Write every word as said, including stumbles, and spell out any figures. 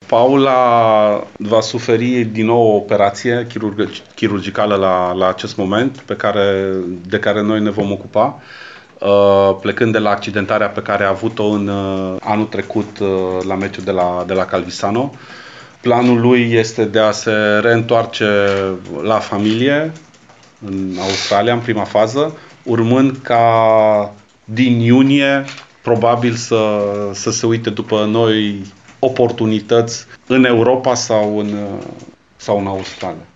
Paula va suferi din nou o operație chirurg- chirurgicală la, la acest moment, pe care, de care noi ne vom ocupa, uh, plecând de la accidentarea pe care a avut-o în uh, anul trecut uh, la meciul de la, de la Calvisano. Planul lui este de a se reîntoarce la familie în Australia, în prima fază, urmând ca din iunie probabil să, să se uite după noi oportunități în Europa sau în, sau în Australia.